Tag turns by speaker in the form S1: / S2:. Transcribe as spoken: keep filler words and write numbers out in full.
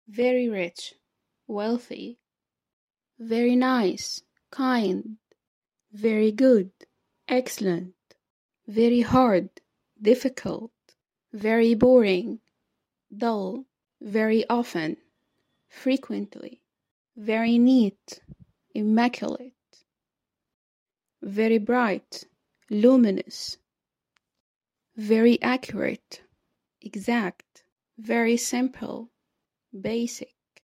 S1: very rich, wealthy, very nice, kind, very good, excellent, very hard, difficult, very boring, dull, very often, frequently, very neat, immaculate, very bright, luminous, very accurate, exact, very simple, basic,